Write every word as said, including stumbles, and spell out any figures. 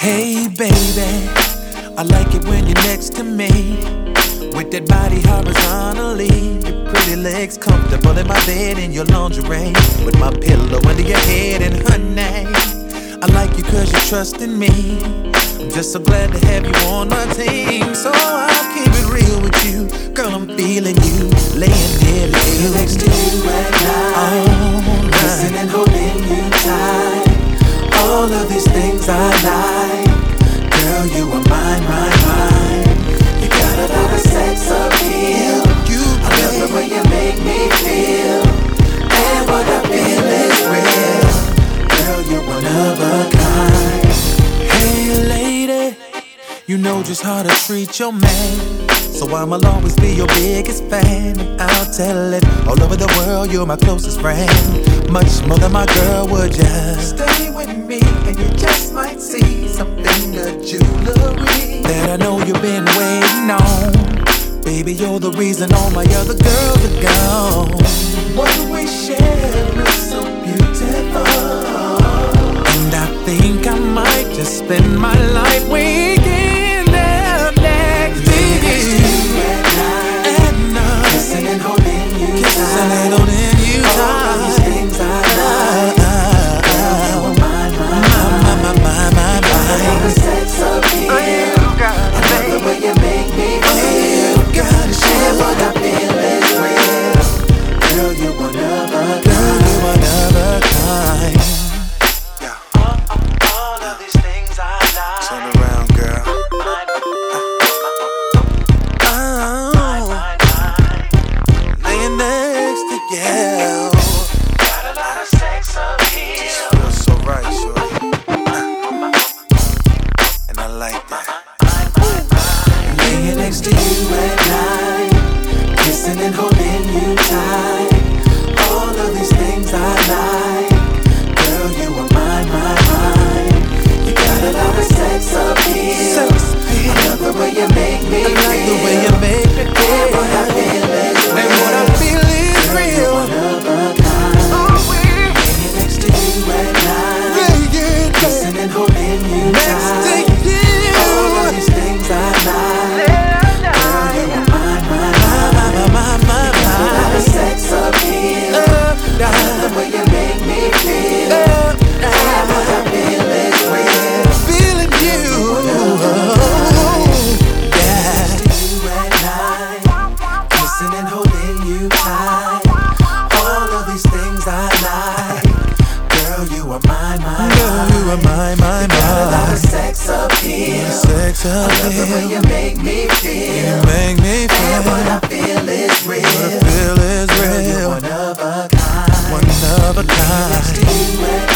Hey baby, I like it when you're next to me, with that body horizontally, your pretty legs comfortable in my bed in your lingerie, with my pillow under your head. And honey, I like you cause you trust in me. I'm just so glad to have you on my team. So I'll keep it real with you, girl, I'm feeling you, laying near you, next to you at night, kissing and holding you tight. All of these things I like, girl, you are mine, mine, mine. You got a lot of sex appeal. you, I love the way you make me feel, and what I feel is real. Girl, you're one of a kind. Hey lady, you know just how to treat your man, so I'ma always be your biggest fan. I'll tell it all over the world, you're my closest friend, much more than my girl would ya. Stay with me and you just might see something of jewelry that I know you've been waiting on. Baby, you're the reason all my other girls are gone. What we share is so beautiful, and I think I might just spend my life waking up next to you at night, kissing and holding you tight. Kissing and holding you tight. All of these things I like, girl, you are mine, mine, my, my, my, my, my, all the sex appeal. I love the way you make me feel, and what I feel is real. Girl, you're one of a kind. Girl, you're one of a kind. All of these things I like. Turn around, girl. Oh, laying next to you. Got a lot of sex appeal. Feels so right, shorty. And I like that. Laying next to you at night, kissing and holding you tight. All of these things I like, girl, you are mine, mine, mine. You got a lot of sex appeal. Sex appeal. I love the way you make me I like feel, the way you make me and feel. what I feel is real. And what I feel is Girl, you're real. one of a kind. Oh, we- Laying next to you at night, yeah, yeah, kissing and holding you next to tight. you. All of these things I like, girl, you are mine, mine, mine. My, my, my, A lot my. of sex appeal. Uh, I love the way you make me feel, uh, and what I feel is real. feeling you. Yeah. You at night, kissing and holding you tight. All of these things I like, girl, you are mine, mine, Girl, you are my, my, a lot my. of sex appeal. Sex I love the way appeal. you make me feel, You make me and what feel. I feel is What I real. feel is Girl, you're real. one of a kind. One of a Next to kind. you at